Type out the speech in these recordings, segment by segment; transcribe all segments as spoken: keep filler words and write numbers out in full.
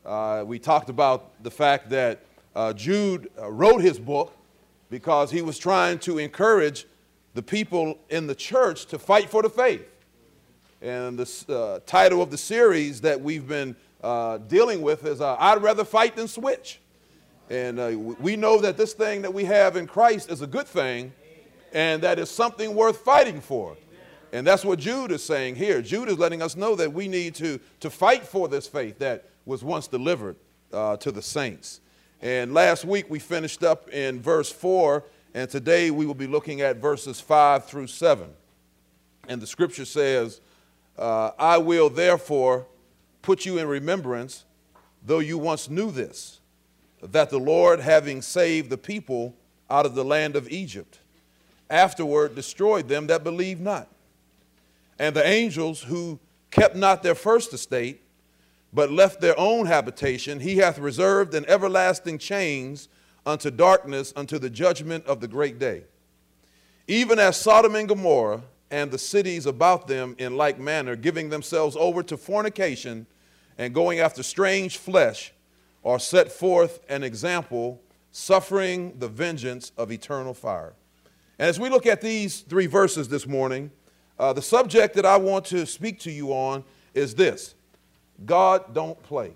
Uh, we talked about the fact that uh, Jude uh, wrote his book because he was trying to encourage the people in the church to fight for the faith. And the uh, title of the series that we've been uh, dealing with is uh, I'd Rather Fight Than Switch. And uh, we know that this thing that we have in Christ is a good thing, and that is something worth fighting for. And that's what Jude is saying here. Jude is letting us know that we need to, to fight for this faith that was once delivered uh, to the saints. And last week we finished up in verse four, and today we will be looking at verses five through seven. And the scripture says, uh, I will therefore put you in remembrance, though you once knew this, that the Lord, having saved the people out of the land of Egypt, afterward destroyed them that believed not. And the angels who kept not their first estate, but left their own habitation, he hath reserved in everlasting chains unto darkness, unto the judgment of the great day. Even as Sodom and Gomorrah and the cities about them in like manner, giving themselves over to fornication and going after strange flesh, are set forth an example, suffering the vengeance of eternal fire. And as we look at these three verses this morning, uh, the subject that I want to speak to you on is this: God don't play.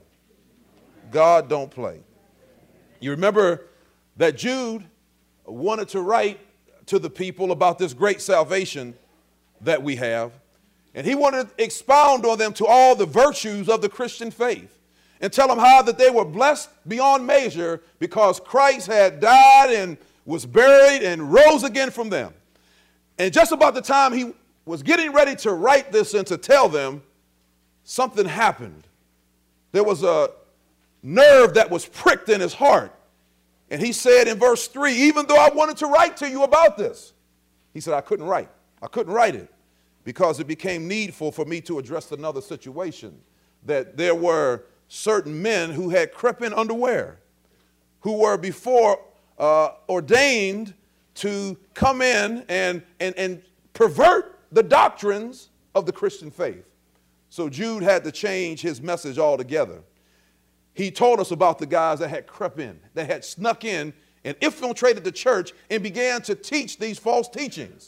God don't play. You remember that Jude wanted to write to the people about this great salvation that we have, and he wanted to expound on them to all the virtues of the Christian faith and tell them how that they were blessed beyond measure because Christ had died and was buried and rose again from them. And just about the time he was getting ready to write this and to tell them, something happened. There was a nerve that was pricked in his heart. And he said in verse three, even though I wanted to write to you about this, he said, I couldn't write. I couldn't write it because it became needful for me to address another situation, that there were certain men who had crept in underwear, who were before uh, ordained to come in and, and, and pervert the doctrines of the Christian faith. So Jude had to change his message altogether. He told us about the guys that had crept in, that had snuck in and infiltrated the church and began to teach these false teachings.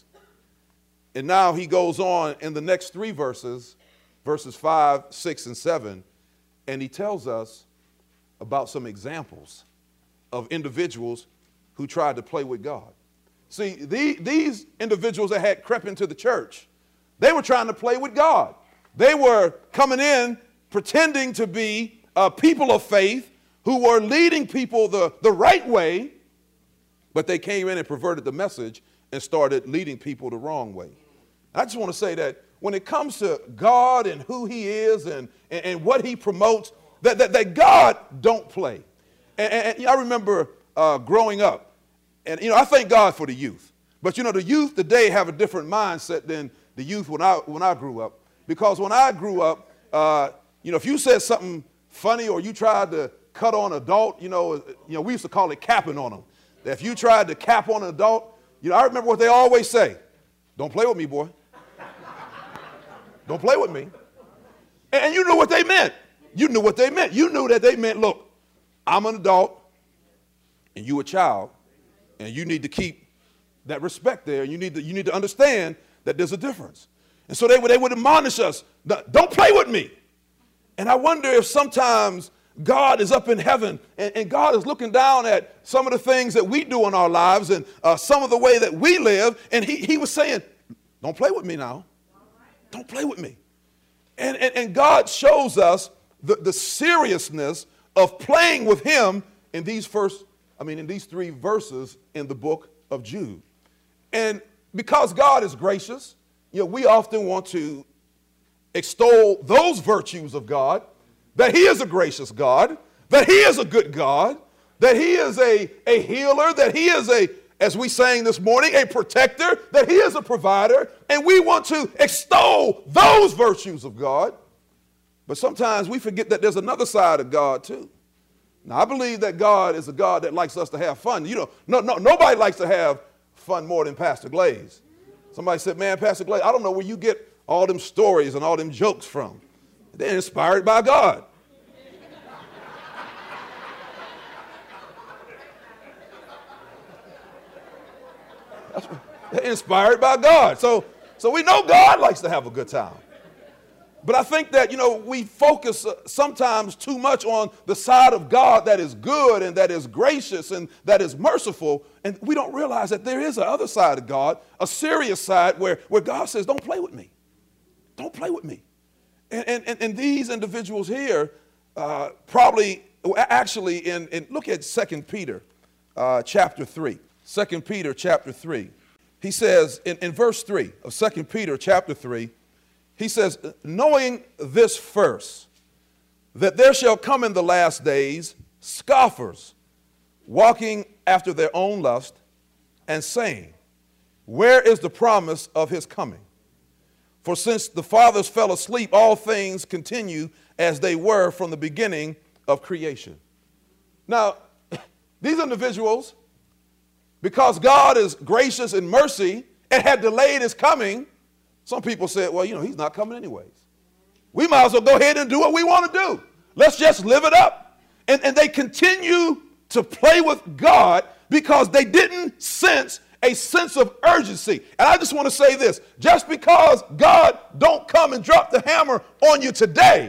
And now he goes on in the next three verses, verses five, six, and seven, and he tells us about some examples of individuals who tried to play with God. See, the, these individuals that had crept into the church, they were trying to play with God. They were coming in pretending to be uh, people of faith who were leading people the, the right way, but they came in and perverted the message and started leading people the wrong way. I just want to say that when it comes to God and who he is and, and, and what he promotes, that, that, that God don't play. And, and, and I remember uh, growing up, and, you know, I thank God for the youth. But, you know, the youth today have a different mindset than the youth when I, when I grew up. Because when I grew up, uh, you know, if you said something funny or you tried to cut on an adult, you know, you know, we used to call it capping on them. That if you tried to cap on an adult, you know, I remember what they always say: don't play with me, boy. Don't play with me. And, and you knew what they meant. You knew what they meant. You knew that they meant, look, I'm an adult and you a child, and you need to keep that respect there. You need to, you need to understand that there's a difference. And so they would, they would admonish us, don't play with me. And I wonder if sometimes God is up in heaven and, and God is looking down at some of the things that we do in our lives and uh, some of the way that we live. And he, he was saying, don't play with me now. Don't play with me. And, and, and God shows us the, the seriousness of playing with him in these first, I mean, in these three verses in the book of Jude. And because God is gracious, you know, we often want to extol those virtues of God, that he is a gracious God, that he is a good God, that he is a, a healer, that he is a, as we sang this morning, a protector, that he is a provider, and we want to extol those virtues of God. But sometimes we forget that there's another side of God too. Now, I believe that God is a God that likes us to have fun. You know, no, no, nobody likes to have fun more than Pastor Glaze. Somebody said, man, Pastor Glaze, I don't know where you get all them stories and all them jokes from. They're inspired by God. That's, they're inspired by God. So, so we know God likes to have a good time. But I think that, you know, we focus uh, sometimes too much on the side of God that is good and that is gracious and that is merciful. And we don't realize that there is a other side of God, a serious side where, where God says, don't play with me. Don't play with me. And, and, and these individuals here uh, probably actually in, in look at Second Peter uh, chapter three. Second Peter chapter three. He says in, in verse three of Second Peter chapter three, he says, knowing this first, that there shall come in the last days scoffers, walking after their own lust, and saying, where is the promise of his coming? For since the fathers fell asleep, all things continue as they were from the beginning of creation. Now, these individuals, because God is gracious in mercy and had delayed his coming, some people said, well, you know, he's not coming anyways. We might as well go ahead and do what we want to do. Let's just live it up. And, and they continue to play with God because they didn't sense a sense of urgency. And I just want to say this, just because God don't come and drop the hammer on you today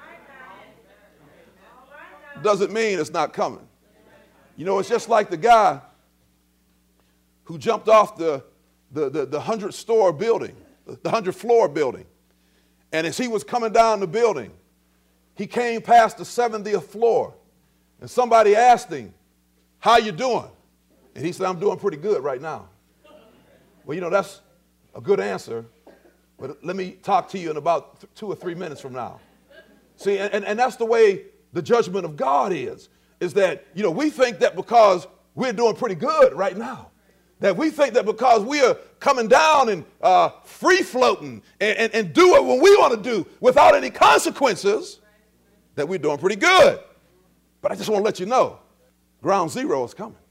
doesn't mean it's not coming. You know, it's just like the guy who jumped off the, the, the, the hundred store building, the hundred floor building. And as he was coming down the building, he came past the seventieth floor. And somebody asked him, how you doing? And he said, I'm doing pretty good right now. Well, you know, that's a good answer. But let me talk to you in about th- two or three minutes from now. See, and, and that's the way the judgment of God is, is that, you know, we think that because we're doing pretty good right now, that we think that because we are coming down and uh, free floating and, and, and do it when we want to do without any consequences, that we're doing pretty good. But I just want to let you know, ground zero is coming.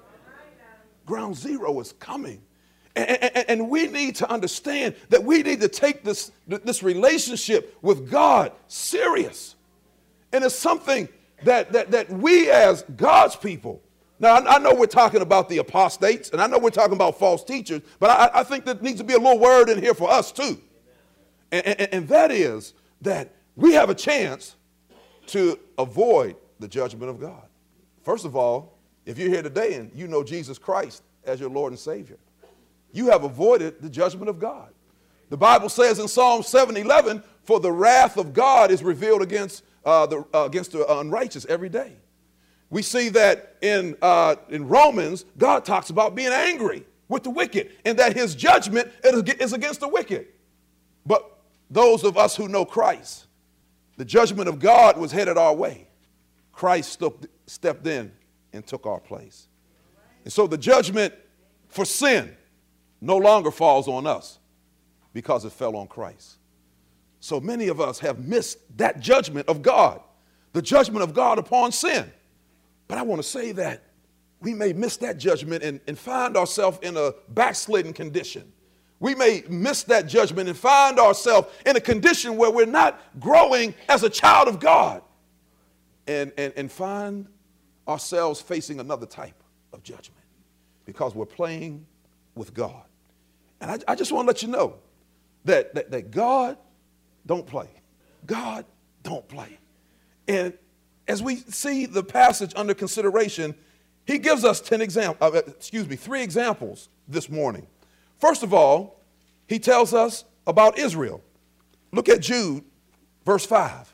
Ground zero is coming. And, and, and we need to understand that we need to take this, this relationship with God serious. And it's something that, that, that we as God's people, now, I, I know we're talking about the apostates, and I know we're talking about false teachers, but I, I think there needs to be a little word in here for us too. And, and, and that is that we have a chance to avoid the judgment of God. First of all, if you're here today and you know Jesus Christ as your Lord and Savior, you have avoided the judgment of God. The Bible says in Psalm seven eleven, for the wrath of God is revealed against, uh, the, uh, against the unrighteous every day. We see that in, uh, in Romans, God talks about being angry with the wicked and that his judgment is against the wicked. But those of us who know Christ, the judgment of God was headed our way. Christ stepped in and took our place. And so the judgment for sin no longer falls on us because it fell on Christ. So many of us have missed that judgment of God, the judgment of God upon sin. But I want to say that we may miss that judgment and, and find ourselves in a backslidden condition. We may miss that judgment and find ourselves in a condition where we're not growing as a child of God and, and, and find ourselves facing another type of judgment because we're playing with God. And I, I just want to let you know that, that, that God don't play. God don't play. And as we see the passage under consideration, he gives us ten examples, uh, excuse me, three examples this morning. First of all, he tells us about Israel. Look at Jude, verse five.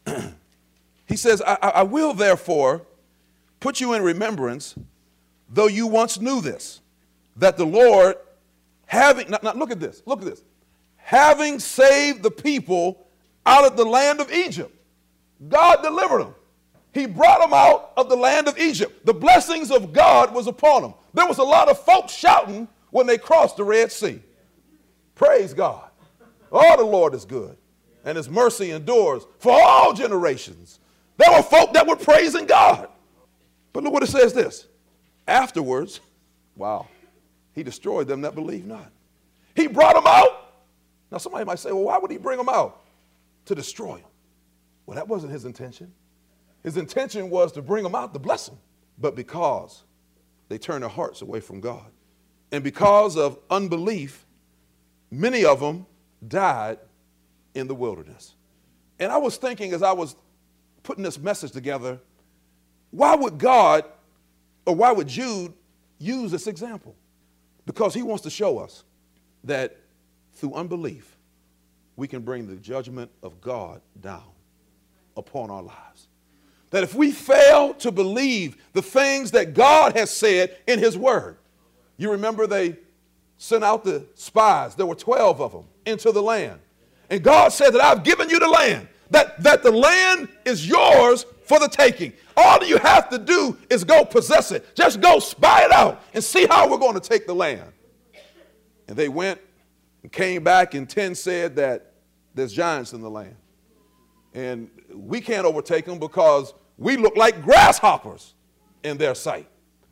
He says, I, I will therefore put you in remembrance, though you once knew this, that the Lord, having, now, now look at this, look at this, having saved the people out of the land of Egypt, God delivered them. He brought them out of the land of Egypt. The blessings of God was upon them. There was a lot of folks shouting when they crossed the Red Sea. Praise God. Oh, the Lord is good, and his mercy endures for all generations. There were folk that were praising God. But look what it says this. Afterwards, wow, he destroyed them that believe not. He brought them out. Now somebody might say, well, why would he bring them out? To destroy them. Well, that wasn't his intention. His intention was to bring them out to bless them. But because they turned their hearts away from God And because of unbelief, many of them died in the wilderness. And I was thinking as I was putting this message together, why would God or why would Jude use this example? Because he wants to show us that through unbelief, we can bring the judgment of God down upon our lives. That if we fail to believe the things that God has said in his word, you remember they sent out the spies, there were twelve of them, into the land. And God said that I've given you the land, that, that the land is yours for the taking. All you have to do is go possess it. Just go spy it out and see how we're going to take the land. And they went and came back, and ten said that there's giants in the land. And we can't overtake them because we look like grasshoppers in their sight.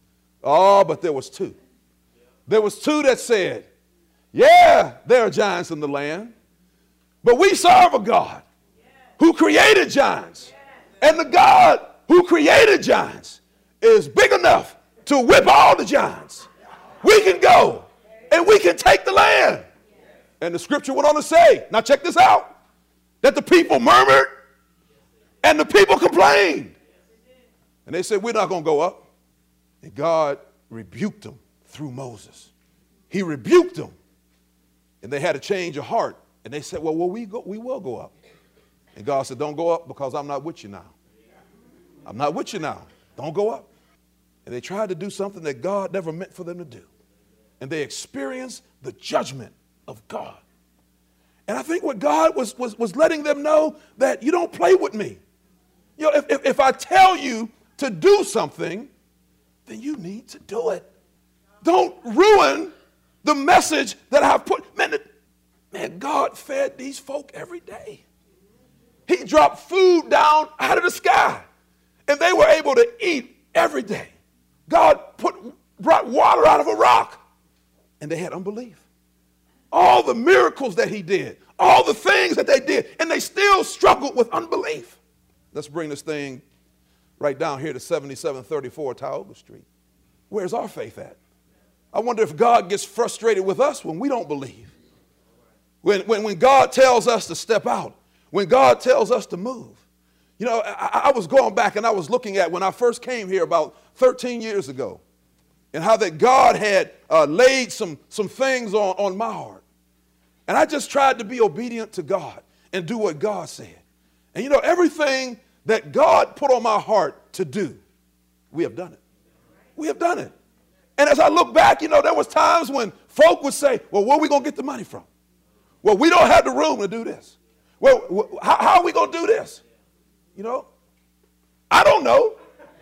Oh, but there was two. There was two that said, yeah, there are giants in the land, but we serve a God who created giants. And the God who created giants is big enough to whip all the giants. We can go and we can take the land. And the scripture went on to say, now check this out, that the people murmured and the people complained. And they said, we're not going to go up. And God rebuked them through Moses. He rebuked them. And they had a change of heart. And they said, well, well we, go, we will go up. And God said, don't go up because I'm not with you now. I'm not with you now. Don't go up. And they tried to do something that God never meant for them to do. And they experienced the judgment of God. And I think what God was, was, was letting them know that you don't play with me. You know, if, if, if I tell you to do something, then you need to do it. Don't ruin the message that I've put. Man, the, man, God fed these folk every day. He dropped food down out of the sky, and they were able to eat every day. God put, brought water out of a rock, and they had unbelief. All the miracles that he did, all the things that they did, and they still struggled with unbelief. Let's bring this thing right down here to seventy-seven thirty-four Tioga Street. Where's our faith at? I wonder if God gets frustrated with us when we don't believe. When, when, when God tells us to step out, when God tells us to move. You know, I, I was going back and I was looking at when I first came here about thirteen years ago, and how that God had uh, laid some, some things on, on my heart. And I just tried to be obedient to God and do what God said. And you know, everything that God put on my heart to do, we have done it. We have done it. And as I look back, you know, there was times when folk would say, well, where are we going to get the money from? Well, we don't have the room to do this. Well, how, how are we going to do this? You know, I don't know.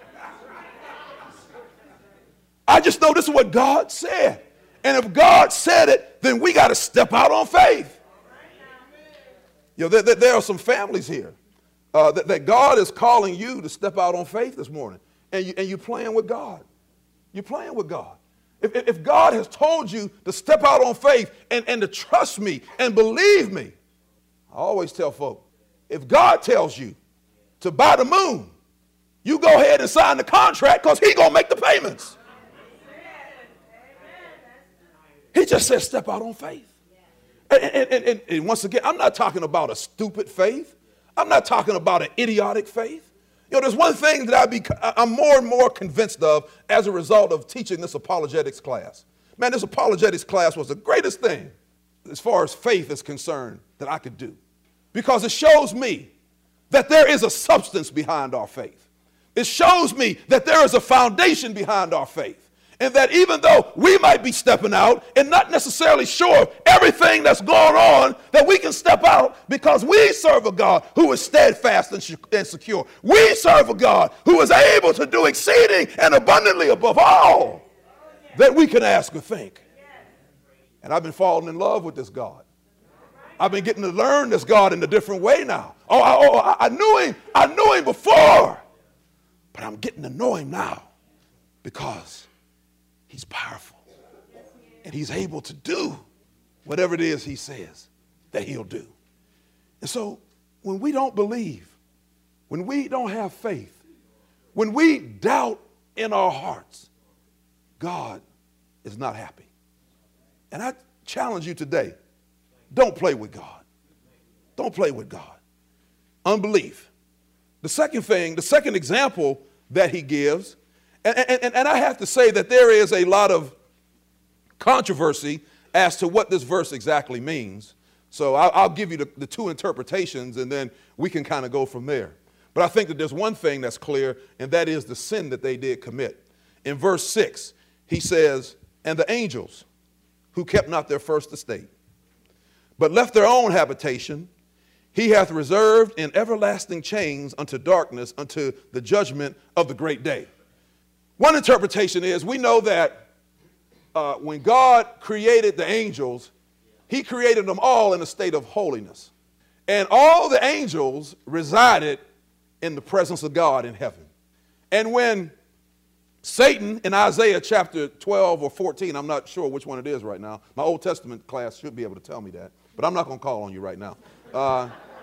I just know this is what God said. And if God said it, then we got to step out on faith. You know, there, there, there are some families here uh, that, that God is calling you to step out on faith this morning. And, you, and you're playing with God. You're playing with God. If, if God has told you to step out on faith and, and to trust me and believe me, I always tell folk, if God tells you to buy the moon, you go ahead and sign the contract because he's going to make the payments. He just says step out on faith. And, and, and, and once again, I'm not talking about a stupid faith. I'm not talking about an idiotic faith. You know, there's one thing that I be, I'm more and more convinced of as a result of teaching this apologetics class. Man, this apologetics class was the greatest thing as far as faith is concerned that I could do. Because it shows me that there is a substance behind our faith. It shows me that there is a foundation behind our faith. And that even though we might be stepping out and not necessarily sure of everything that's going on, that we can step out because we serve a God who is steadfast and, and secure. We serve a God who is able to do exceeding and abundantly above all that we can ask or think. And I've been falling in love with this God. I've been getting to learn this God in a different way now. Oh, I, oh, I knew him. I knew him before. But I'm getting to know him now because he's powerful. And he's able to do whatever it is he says that he'll do. And so when we don't believe, when we don't have faith, when we doubt in our hearts, God is not happy. And I challenge you today, don't play with God. Don't play with God. Unbelief. The second thing, the second example that he gives, and, and, and I have to say that there is a lot of controversy as to what this verse exactly means. So I'll, I'll give you the, the two interpretations, and then we can kind of go from there. But I think that there's one thing that's clear, and that is the sin that they did commit. In verse six, he says, and the angels who kept not their first estate, but left their own habitation, he hath reserved in everlasting chains unto darkness, unto the judgment of the great day. One interpretation is, we know that uh, when God created the angels, he created them all in a state of holiness. And all the angels resided in the presence of God in heaven. And when Satan, in Isaiah chapter twelve or fourteen, I'm not sure which one it is right now. My Old Testament class should be able to tell me that, but I'm not going to call on you right now. Uh,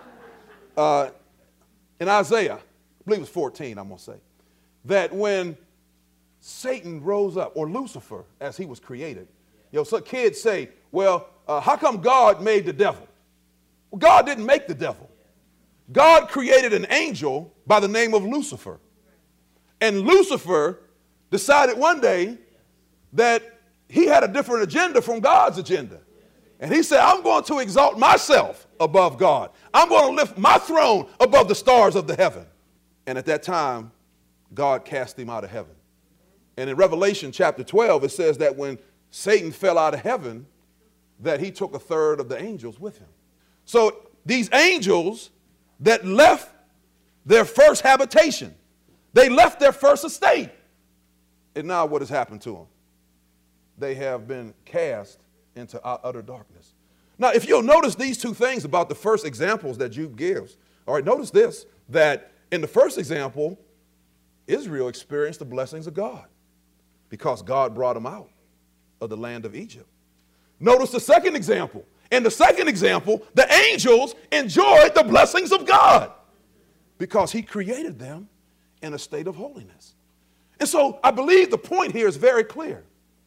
uh, in Isaiah, I believe it's fourteen, I'm going to say, that when Satan rose up, or Lucifer, as he was created, you know, so kids say, well, uh, how come God made the devil? Well, God didn't make the devil. God created an angel by the name of Lucifer. And Lucifer decided one day that he had a different agenda from God's agenda. And he said, I'm going to exalt myself above God. I'm going to lift my throne above the stars of the heaven. And at that time, God cast him out of heaven. And in Revelation chapter twelve, it says that when Satan fell out of heaven, that he took a third of the angels with him. So these angels that left their first habitation, they left their first estate. And now what has happened to them? They have been cast into utter darkness. Now, if you'll notice these two things about the first examples that Jude gives, all right, notice this, that in the first example, Israel experienced the blessings of God because God brought them out of the land of Egypt. Notice the second example. In the second example, the angels enjoyed the blessings of God because he created them in a state of holiness. And so I believe the point here is very clear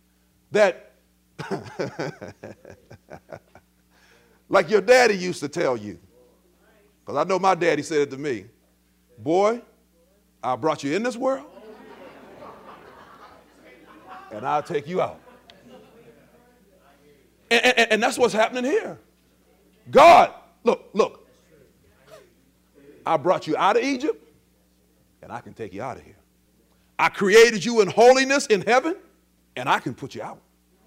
that like your daddy used to tell you, because I know my daddy said it to me, boy, I brought you in this world and I'll take you out. And, and, and that's what's happening here. God, look, look, I brought you out of Egypt and I can take you out of here. I created you in holiness in heaven and I can put you out.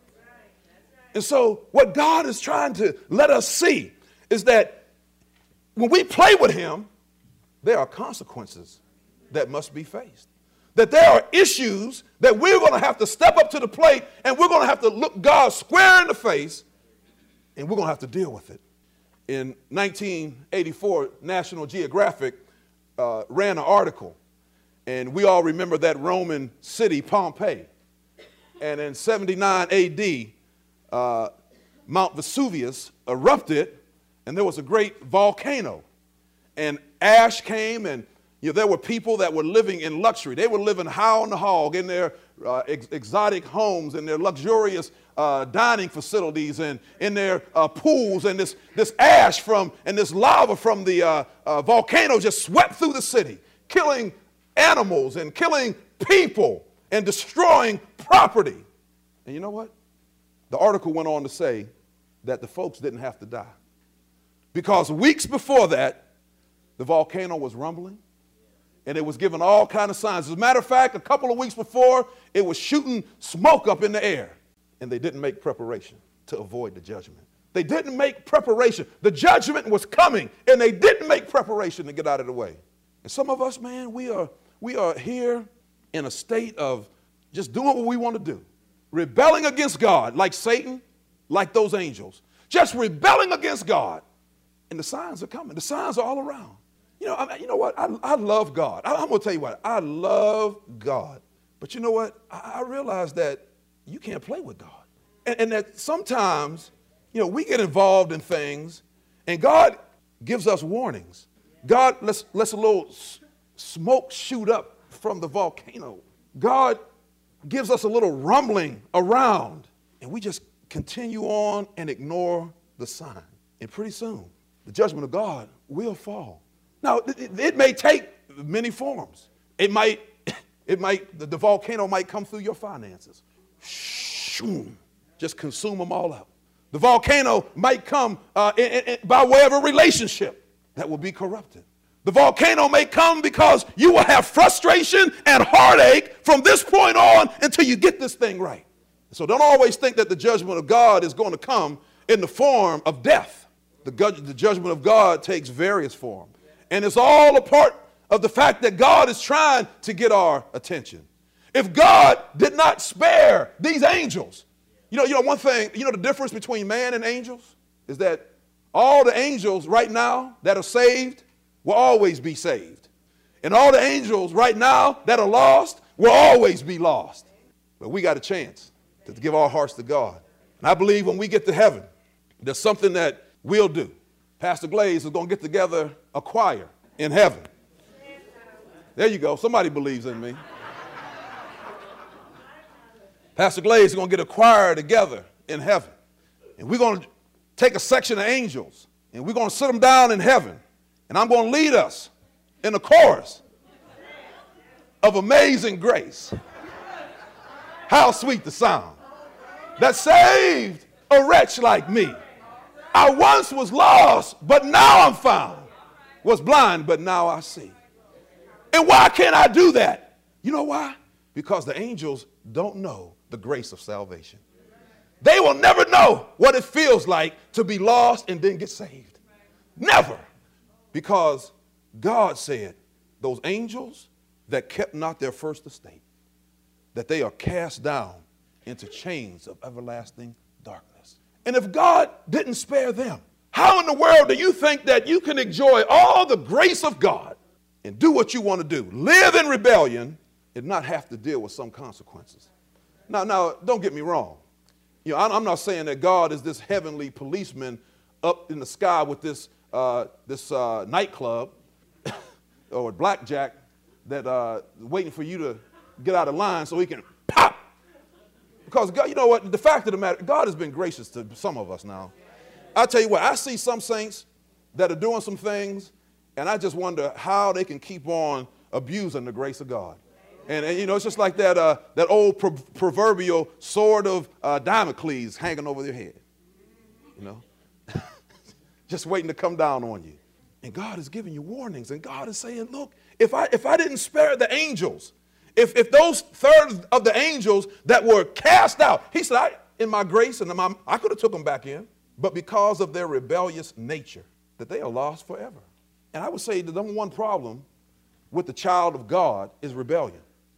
And so what God is trying to let us see is that when we play with him, there are consequences that must be faced. That there are issues that we're going to have to step up to the plate and we're going to have to look God square in the face and we're going to have to deal with it. In nineteen eighty-four, National Geographic uh, ran an article, and we all remember that Roman city, Pompeii. And in seventy-nine A D, uh, Mount Vesuvius erupted and there was a great volcano. And ash came, and you know, there were people that were living in luxury. They were living high on the hog in their uh, ex- exotic homes, in their luxurious uh, dining facilities, and in their uh, pools. And this, this ash from and this lava from the uh, uh, volcano just swept through the city, killing animals and killing people and destroying property. And you know what? The article went on to say that the folks didn't have to die, because weeks before that, the volcano was rumbling. And it was giving all kinds of signs. As a matter of fact, a couple of weeks before, it was shooting smoke up in the air. And they didn't make preparation to avoid the judgment. They didn't make preparation. The judgment was coming, and they didn't make preparation to get out of the way. And some of us, man, we are, we are here in a state of just doing what we want to do. Rebelling against God, like Satan, like those angels. Just rebelling against God. And the signs are coming. The signs are all around. You know, I, you know what? I, I love God. I, I'm going to tell you what. I love God. But you know what? I, I realize that you can't play with God. And, and that sometimes, you know, we get involved in things, and God gives us warnings. God lets, lets a little s- smoke shoot up from the volcano. God gives us a little rumbling around, and we just continue on and ignore the sign. And pretty soon, the judgment of God will fall. Now, it, it may take many forms. It might, it might, the, the volcano might come through your finances. Shoom, just consume them all up. The volcano might come uh, in, in, by way of a relationship that will be corrupted. The volcano may come because you will have frustration and heartache from this point on until you get this thing right. So don't always think that the judgment of God is going to come in the form of death. The, the judgment of God takes various forms. And it's all a part of the fact that God is trying to get our attention. If God did not spare these angels, you know, you know one thing, you know the difference between man and angels is that all the angels right now that are saved will always be saved. And all the angels right now that are lost will always be lost. But we got a chance to give our hearts to God. And I believe when we get to heaven, there's something that we'll do. Pastor Glaze is going to get together a choir in heaven. There you go. Somebody believes in me. Pastor Glaze is going to get a choir together in heaven. And we're going to take a section of angels and we're going to sit them down in heaven. And I'm going to lead us in a chorus of Amazing Grace. How sweet the sound that saved a wretch like me. I once was lost, but now I'm found. Was blind, but now I see. And why can't I do that? You know why? Because the angels don't know the grace of salvation. They will never know what it feels like to be lost and then get saved. Never. Because God said, those angels that kept not their first estate, that they are cast down into chains of everlasting darkness. And if God didn't spare them, how in the world do you think that you can enjoy all the grace of God and do what you want to do, live in rebellion, and not have to deal with some consequences? Now, now, don't get me wrong. You know, I'm not saying that God is this heavenly policeman up in the sky with this uh, this uh, nightclub or blackjack that uh, waiting for you to get out of line so he can pop. Because God, you know what? The fact of the matter, God has been gracious to some of us now. I'll tell you what, I see some saints that are doing some things, and I just wonder how they can keep on abusing the grace of God. And, and you know, it's just like that uh, that old pro- proverbial sword of uh, Damocles hanging over their head. You know, just waiting to come down on you. And God is giving you warnings, and God is saying, look, if I if I didn't spare the angels, if if those thirds of the angels that were cast out, he said, I, in my grace, and my, I could have took them back in, but because of their rebellious nature, that they are lost forever. And I would say the number one problem with the child of God is rebellion.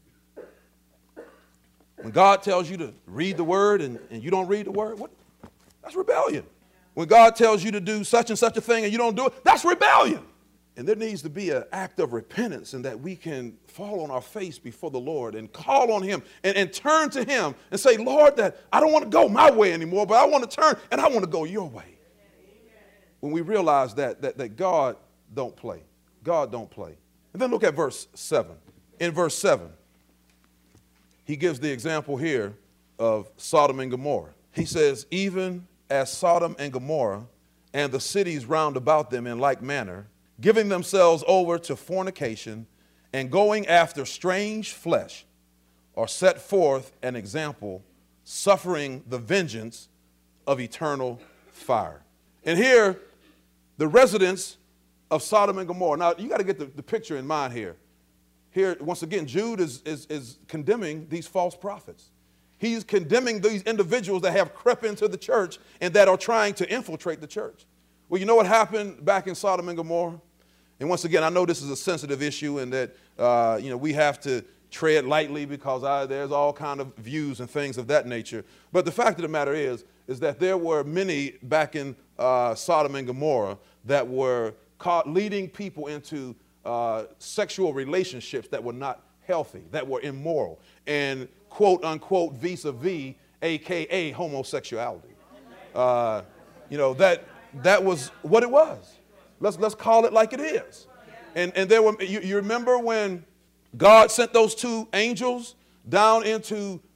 When God tells you to read the word and, and you don't read the word, what? That's rebellion. When God tells you to do such and such a thing and you don't do it, that's rebellion. And there needs to be an act of repentance, and that we can fall on our face before the Lord and call on him and, and turn to him and say, Lord, that I don't want to go my way anymore, but I want to turn and I want to go your way. When we realize that, that, that God don't play. God don't play. And then look at verse seven. In verse seven, he gives the example here of Sodom and Gomorrah. He says, even as Sodom and Gomorrah and the cities round about them in like manner, giving themselves over to fornication and going after strange flesh, are set forth an example, suffering the vengeance of eternal fire. And here, the residents of Sodom and Gomorrah. Now, you got to get the, the picture in mind here. Here, once again, Jude is, is, is condemning these false prophets. He's condemning these individuals that have crept into the church and that are trying to infiltrate the church. Well, you know what happened back in Sodom and Gomorrah? And once again, I know this is a sensitive issue, and that uh, you know, we have to tread lightly because I, there's all kind of views and things of that nature. But the fact of the matter is, is that there were many back in uh, Sodom and Gomorrah that were caught leading people into uh, sexual relationships that were not healthy, that were immoral, and quote unquote vis-a-vis, A K A homosexuality. Uh, you know, that that was what it was. Let's let's call it like it is. And and there were, you, you remember when God sent those two angels down into uh,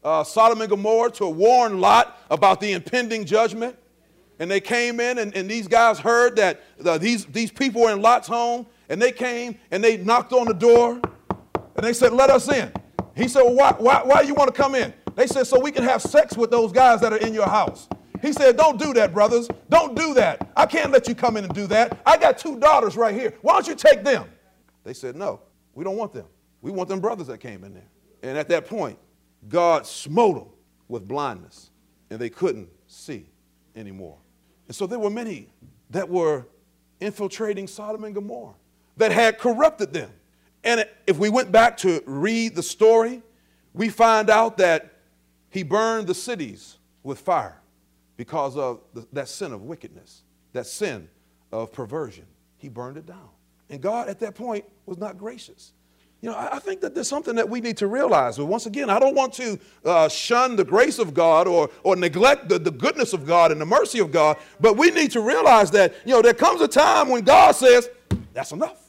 uh, Sodom and Gomorrah to warn Lot about the impending judgment. And they came in, and, and these guys heard that uh, these, these people were in Lot's home, and they came and they knocked on the door, and they said, let us in. He said, well, why, why, why do you want to come in? They said, so we can have sex with those guys that are in your house. He said, don't do that, brothers. Don't do that. I can't let you come in and do that. I got two daughters right here. Why don't you take them? They said, no, we don't want them. We want them brothers that came in there. And at that point, God smote them with blindness, and they couldn't see anymore. And so there were many that were infiltrating Sodom and Gomorrah that had corrupted them. And if we went back to read the story, we find out that he burned the cities with fire because of the, that sin of wickedness, that sin of perversion. He burned it down. And God at that point was not gracious. You know, I, I think that there's something that we need to realize. But once again, I don't want to uh, shun the grace of God or, or neglect the, the goodness of God and the mercy of God. But we need to realize that, you know, there comes a time when God says, that's enough.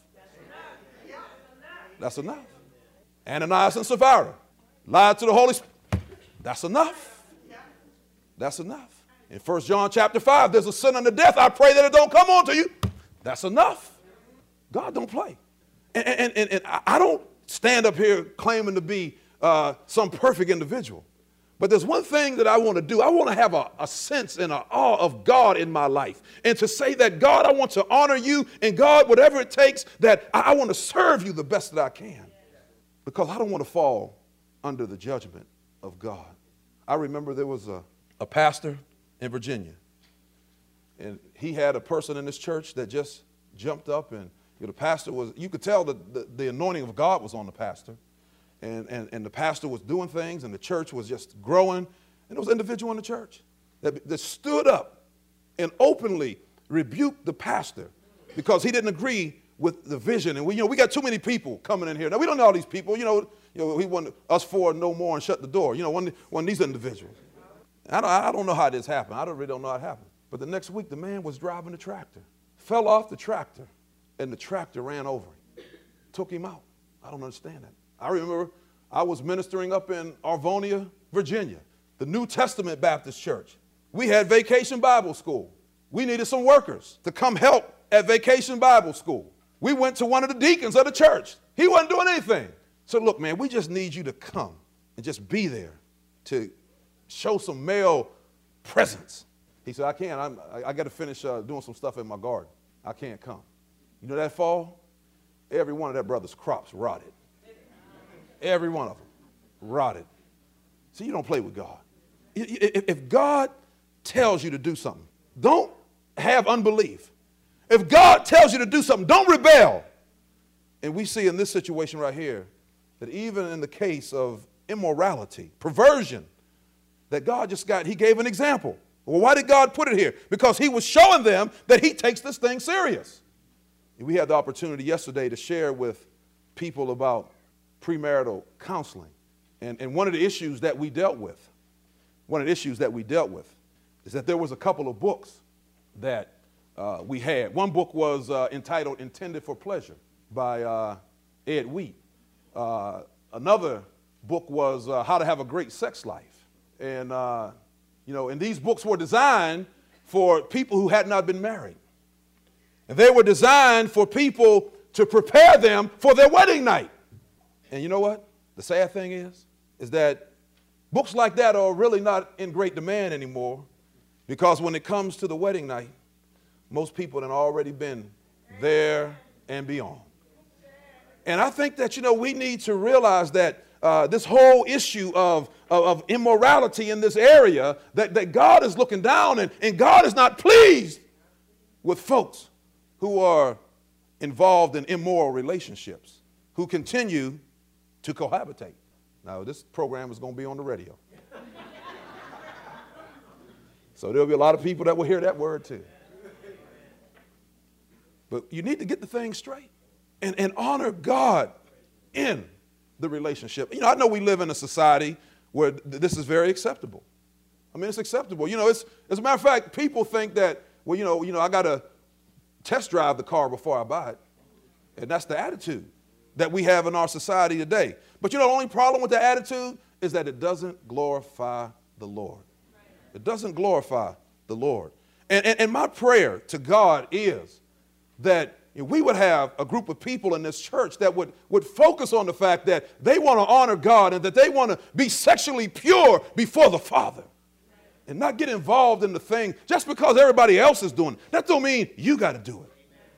That's enough. Ananias and Sapphira lied to the Holy Spirit. That's enough. That's enough. In First John chapter five, there's a sin unto death. I pray that it don't come on to you. That's enough. God don't play. And, and, and, and I don't stand up here claiming to be uh, some perfect individual. But there's one thing that I want to do. I want to have a, a sense and an awe of God in my life. And to say that, God, I want to honor you. And God, whatever it takes, that I, I want to serve you the best that I can. Because I don't want to fall under the judgment of God. I remember there was a, a pastor in Virginia. And he had a person in this church that just jumped up, and you know, the pastor was, you could tell that the, the anointing of God was on the pastor. And, and, and the pastor was doing things, and the church was just growing. And there was an individual in the church that, that stood up and openly rebuked the pastor because he didn't agree with the vision. And we, you know, we got too many people coming in here. Now, we don't know all these people. You know, you know, he wanted us four no more and shut the door. You know, one, one of these individuals. I don't, I don't know how this happened. I don't really don't know how it happened. But the next week, the man was driving the tractor, fell off the tractor, and the tractor ran over him, took him out. I don't understand that. I remember I was ministering up in Arvonia, Virginia, the New Testament Baptist Church. We had Vacation Bible School. We needed some workers to come help at Vacation Bible School. We went to one of the deacons of the church. He wasn't doing anything. So look, man, we just need you to come and just be there to show some male presence. He said, I can't. I'm, I, I got to finish uh, doing some stuff in my garden. I can't come. You know, that fall, every one of that brother's crops rotted. Every one of them rotted. See, you don't play with God. If God tells you to do something, don't have unbelief. If God tells you to do something, don't rebel. And we see in this situation right here that even in the case of immorality, perversion, that God just got, he gave an example. Well, why did God put it here? Because he was showing them that he takes this thing serious. And we had the opportunity yesterday to share with people about premarital counseling. And, and one of the issues that we dealt with, one of the issues that we dealt with is that there was a couple of books that uh, we had. One book was uh, entitled Intended for Pleasure by uh, Ed Wheat. Uh, another book was uh, How to Have a Great Sex Life. And, uh, you know, and these books were designed for people who had not been married. And they were designed for people to prepare them for their wedding night. And you know what? The sad thing is, is that books like that are really not in great demand anymore, because when it comes to the wedding night, most people have already been there and beyond. And I think that, you know, we need to realize that uh, this whole issue of, of, of immorality in this area, that, that God is looking down, and, and God is not pleased with folks who are involved in immoral relationships, who continue to cohabitate. Now, this program is going to be on the radio. So there'll be a lot of people that will hear that word too. But you need to get the thing straight and, and honor God in the relationship. You know, I know we live in a society where th- this is very acceptable. I mean, it's acceptable. You know, it's, as a matter of fact, people think that, well, you know, you know, I got to test drive the car before I buy it. And that's the attitude that we have in our society today. But you know, the only problem with the attitude is that it doesn't glorify the Lord. It doesn't glorify the Lord. And, and, and my prayer to God is that we would have a group of people in this church that would, would focus on the fact that they want to honor God and that they want to be sexually pure before the Father. And not get involved in the thing just because everybody else is doing it. That don't mean you got to do it.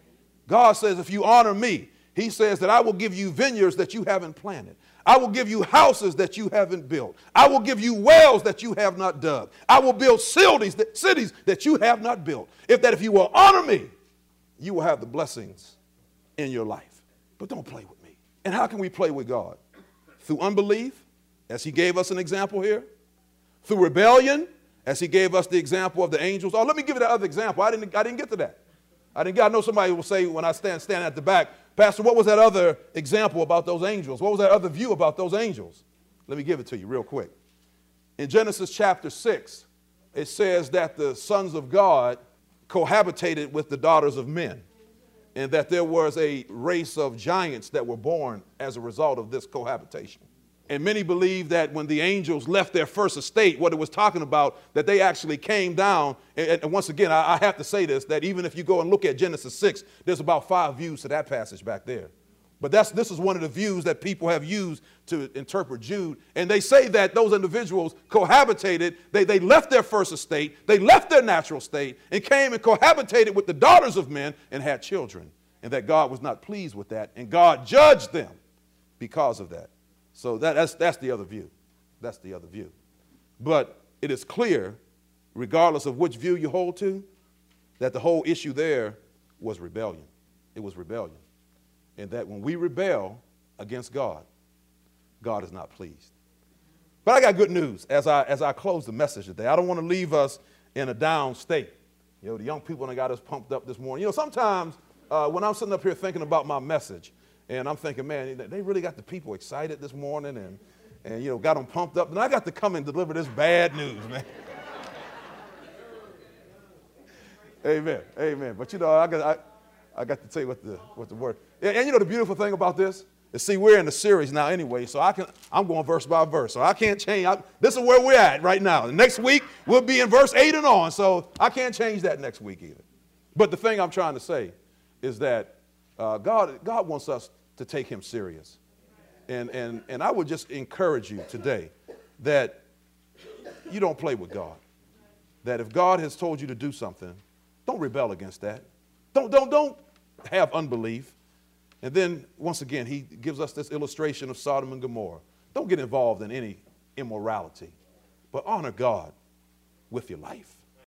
God says if you honor me, he says that I will give you vineyards that you haven't planted. I will give you houses that you haven't built. I will give you wells that you have not dug. I will build cities that, cities that you have not built. If that if you will honor me, you will have the blessings in your life. But don't play with me. And how can we play with God? Through unbelief, as he gave us an example here. Through rebellion, as he gave us the example of the angels. Oh, let me give you that other example. I didn't, I didn't get to that. I didn't get, I know somebody will say when I stand, stand at the back, Pastor, what was that other example about those angels? What was that other view about those angels? Let me give it to you real quick. In Genesis chapter six, it says that the sons of God cohabitated with the daughters of men, and that there was a race of giants that were born as a result of this cohabitation. And many believe that when the angels left their first estate, what it was talking about, that they actually came down. And, and once again, I, I have to say this, that even if you go and look at Genesis six, there's about five views to that passage back there. But that's, this is one of the views that people have used to interpret Jude. And they say that those individuals cohabitated, they, they left their first estate, they left their natural state, and came and cohabitated with the daughters of men and had children. And that God was not pleased with that, and God judged them because of that. So that, that's, that's the other view. That's the other view. But it is clear, regardless of which view you hold to, that the whole issue there was rebellion. It was rebellion. And that when we rebel against God, God is not pleased. But I got good news as I, as I close the message today. I don't want to leave us in a down state. You know, the young people that got us pumped up this morning. You know, sometimes uh, when I'm sitting up here thinking about my message, and I'm thinking, man, they really got the people excited this morning and, and, you know, got them pumped up. And I got to come and deliver this bad news, man. Amen. Amen. But, you know, I got, I, I got to tell you what the, what the word. And, and, you know, the beautiful thing about this is, see, we're in the series now anyway, so I can, I'm going verse by verse. So I can't change. I, this is where we're at right now. The next week, we'll be in verse eight and on. So I can't change that next week either. But the thing I'm trying to say is that uh, God, God wants us to take him serious. And, and, and I would just encourage you today that you don't play with God. That if God has told you to do something, don't rebel against that. Don't, don't, don't have unbelief. And then, once again, he gives us this illustration of Sodom and Gomorrah. Don't get involved in any immorality, but honor God with your life.